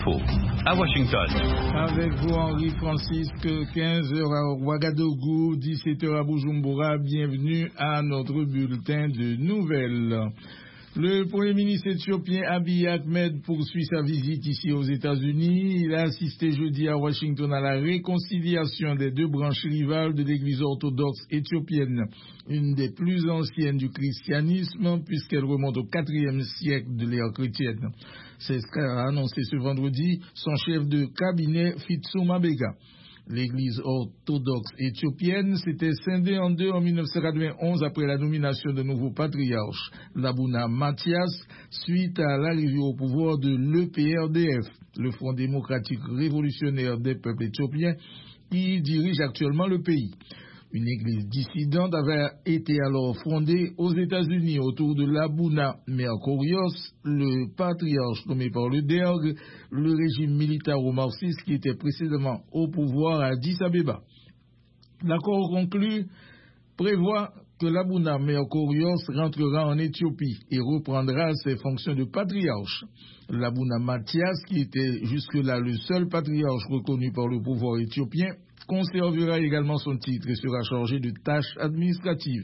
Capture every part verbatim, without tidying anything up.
À Washington. Avec vous, Henri-Francisque, quinze heures à Ouagadougou, dix-sept heures à Bujumbura. Bienvenue à notre bulletin de nouvelles. Le Premier ministre éthiopien Abiy Ahmed poursuit sa visite ici aux États-Unis. Il a assisté jeudi à Washington à la réconciliation des deux branches rivales de l'Église orthodoxe éthiopienne, une des plus anciennes du christianisme puisqu'elle remonte au quatrième siècle de l'ère chrétienne. C'est ce qu'a annoncé ce vendredi son chef de cabinet Fitsum Mabega. L'Église orthodoxe éthiopienne s'était scindée en deux en mille neuf cent quatre-vingt-onze après la nomination de nouveau patriarche, Labuna Mathias, suite à l'arrivée au pouvoir de l'E P R D F, le Front démocratique révolutionnaire des peuples éthiopiens, qui dirige actuellement le pays. Une église dissidente avait été alors fondée aux États-Unis autour de Labuna Mercurios, le patriarche nommé par le D E R G, le régime militaro-marxiste qui était précédemment au pouvoir à Addis Abeba. L'accord conclu prévoit que Labuna Mercurios rentrera en Éthiopie et reprendra ses fonctions de patriarche. Labuna Mathias, qui était jusque-là le seul patriarche reconnu par le pouvoir éthiopien, conservera également son titre et sera chargé de tâches administratives.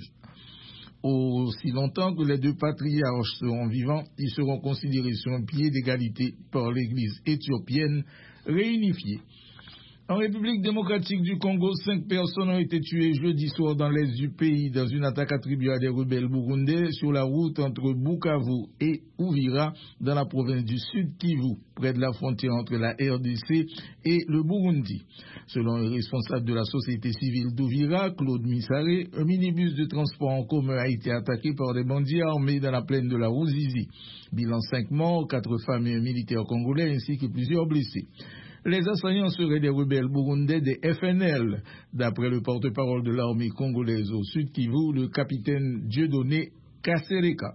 Aussi longtemps que les deux patriarches seront vivants, ils seront considérés sur un pied d'égalité par l'Église éthiopienne réunifiée. En République démocratique du Congo, cinq personnes ont été tuées jeudi soir dans l'est du pays dans une attaque attribuée à des rebelles burundais sur la route entre Bukavu et Uvira dans la province du Sud Kivu, près de la frontière entre la R D C et le Burundi. Selon un responsable de la société civile d'Uvira, Claude Missaré, un minibus de transport en commun a été attaqué par des bandits armés dans la plaine de la Ruzizi. Bilan cinq morts, quatre femmes et un militaire congolais ainsi que plusieurs blessés. Les assaillants seraient des rebelles burundais des F N L, d'après le porte-parole de l'armée congolaise au Sud Kivu, le capitaine Dieudonné Kasereka.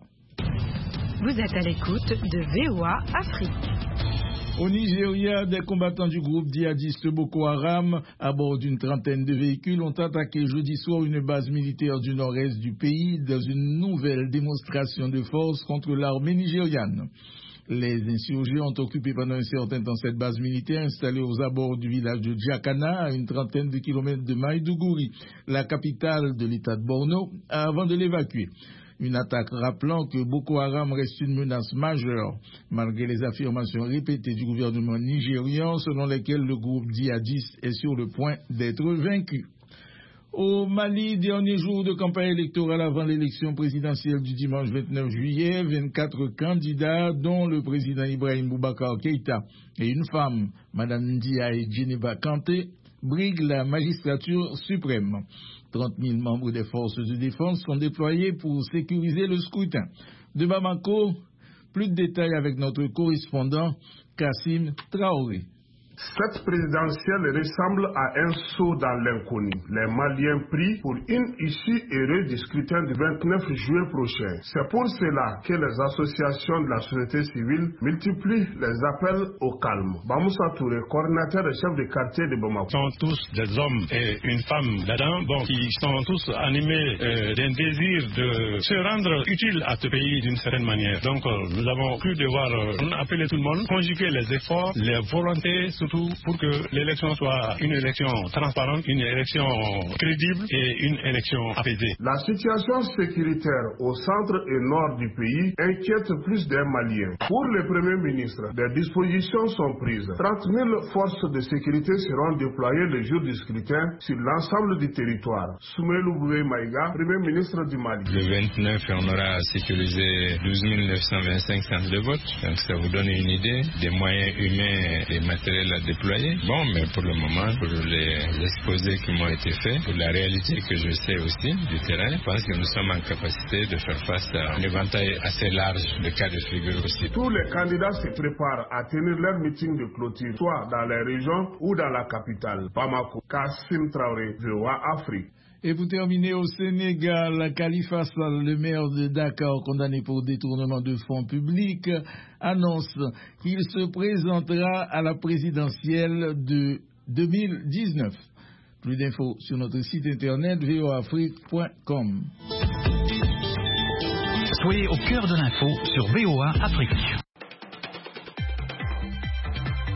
Vous êtes à l'écoute de V O A Afrique. Au Nigeria, des combattants du groupe djihadiste Boko Haram, à bord d'une trentaine de véhicules, ont attaqué jeudi soir une base militaire du nord-est du pays dans une nouvelle démonstration de force contre l'armée nigériane. Les insurgés ont occupé pendant un certain temps cette base militaire installée aux abords du village de Djakana, à une trentaine de kilomètres de Maïdougouri, la capitale de l'état de Borno, avant de l'évacuer. Une attaque rappelant que Boko Haram reste une menace majeure, malgré les affirmations répétées du gouvernement nigérian selon lesquelles le groupe djihadiste est sur le point d'être vaincu. Au Mali, dernier jour de campagne électorale avant l'élection présidentielle du dimanche vingt-neuf juillet, vingt-quatre candidats, dont le président Ibrahim Boubacar Keïta et une femme, Mme Ndiaye Djeneba Kanté, briguent la magistrature suprême. trente mille membres des forces de défense sont déployés pour sécuriser le scrutin. De Bamako, plus de détails avec notre correspondant Kassim Traoré. Cette présidentielle ressemble à un saut dans l'inconnu. Les Maliens prient pour une issue heureuse du scrutin du vingt-neuf juillet prochain. C'est pour cela que les associations de la société civile multiplient les appels au calme. Bamoussa Touré, coordinateur et chef de quartier de Bamako. Ils sont tous des hommes et une femme là-dedans, bon, qui sont tous animés euh, d'un désir de se rendre utile à ce pays d'une certaine manière. Donc euh, nous avons cru devoir euh, appeler tout le monde, conjuguer les efforts, les volontés, surtout pour que l'élection soit une élection transparente, une élection crédible et une élection apaisée. La situation sécuritaire au centre et nord du pays inquiète plus d'un Malien. Pour le Premier ministre, des dispositions sont prises. trente mille forces de sécurité seront déployées le jour du scrutin sur l'ensemble du territoire. Soumelou Boué Maïga, Premier ministre du Mali. Le vingt-neuf, on aura sécurisé douze mille neuf cent vingt-cinq centres de vote. Donc ça vous donne une idée des moyens humains et matériels à déployer. Bon, mais pour le moment, pour les exposés qui m'ont été faits, pour la réalité que je sais aussi du terrain, je pense que nous sommes en capacité de faire face à un éventail assez large de cas de figure aussi. Tous les candidats se préparent à tenir leur meeting de clôture, soit dans les régions ou dans la capitale. Bamako, Kassim Traoré, V O A Afrique. Et pour terminer, au Sénégal, Khalifa Sall, le maire de Dakar, condamné pour détournement de fonds publics, annonce qu'il se présentera à la présidentielle de deux mille dix-neuf. Plus d'infos sur notre site internet v o afrique point com. Soyez au cœur de l'info sur V O A Afrique.